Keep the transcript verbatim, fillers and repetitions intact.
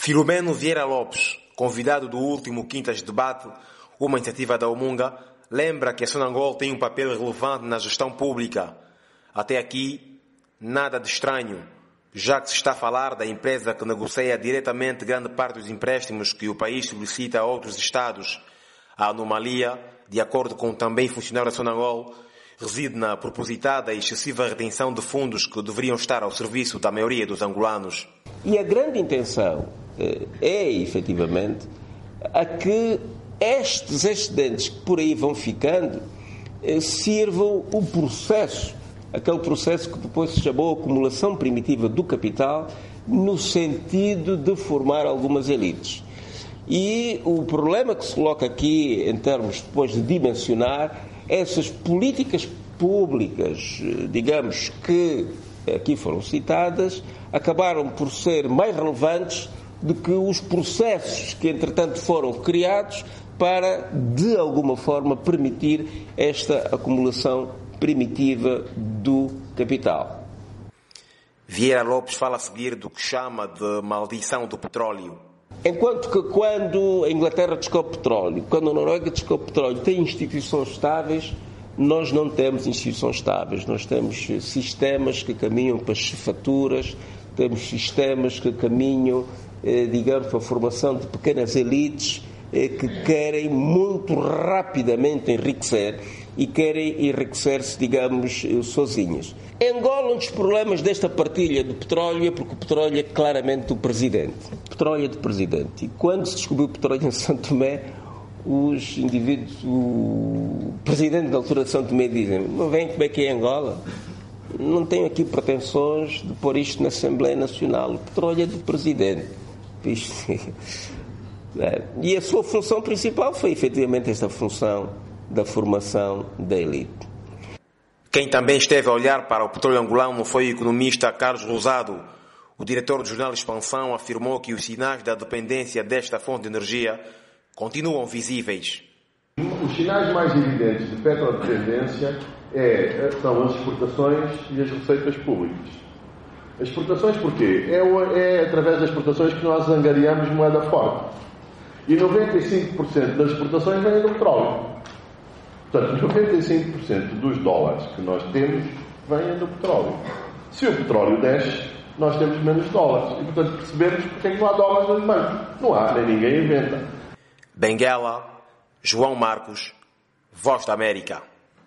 Filomeno Vieira Lopes, convidado do último Quintas Debate, uma iniciativa da Umunga, lembra que a Sonangol tem um papel relevante na gestão pública. Até aqui, nada de estranho, já que se está a falar da empresa que negocia diretamente grande parte dos empréstimos que o país solicita a outros Estados. A anomalia, de acordo com também funcionário da Sonangol, reside na propositada e excessiva retenção de fundos que deveriam estar ao serviço da maioria dos angolanos. E a grande intenção é, efetivamente, a que estes excedentes que por aí vão ficando sirvam o processo, aquele processo que depois se chamou acumulação primitiva do capital, no sentido de formar algumas elites. E o problema que se coloca aqui, em termos depois de dimensionar, essas políticas públicas, digamos, que aqui foram citadas, acabaram por ser mais relevantes do que os processos que, entretanto, foram criados para, de alguma forma, permitir esta acumulação primitiva do capital. Vieira Lopes fala a seguir do que chama de maldição do petróleo. Enquanto que quando a Inglaterra descobre petróleo, quando a Noruega descobre petróleo, tem instituições estáveis, nós não temos instituições estáveis. Nós temos sistemas que caminham para as chefaturas, temos sistemas que caminham, eh, digamos, para a formação de pequenas elites eh, que querem muito rapidamente enriquecer e querem enriquecer-se, digamos, sozinhas. Em Angola, um dos problemas desta partilha do petróleo é porque o petróleo é claramente do presidente. O petróleo é do presidente. E quando se descobriu o petróleo em São Tomé, os indivíduos, o presidente da altura de São Tomé dizem: não vem como é que é Angola? Não tenho aqui pretensões de pôr isto na Assembleia Nacional. O petróleo é do presidente. E a sua função principal foi efetivamente esta função da formação da elite. Quem também esteve a olhar para o petróleo angolano foi o economista Carlos Rosado. O diretor do jornal Expansão afirmou que os sinais da dependência desta fonte de energia continuam visíveis. Os sinais mais evidentes de petrodependência é, são as exportações e as receitas públicas. As exportações porquê? É, é através das exportações que nós angariamos moeda forte. E noventa e cinco por cento das exportações vêm do petróleo. Portanto, noventa e cinco por cento dos dólares que nós temos vêm do petróleo. Se o petróleo desce, nós temos menos dólares. E, portanto, percebemos porque é que não há dólares nos bancos. Não há, nem ninguém inventa. Benguela, João Marcos, Voz da América.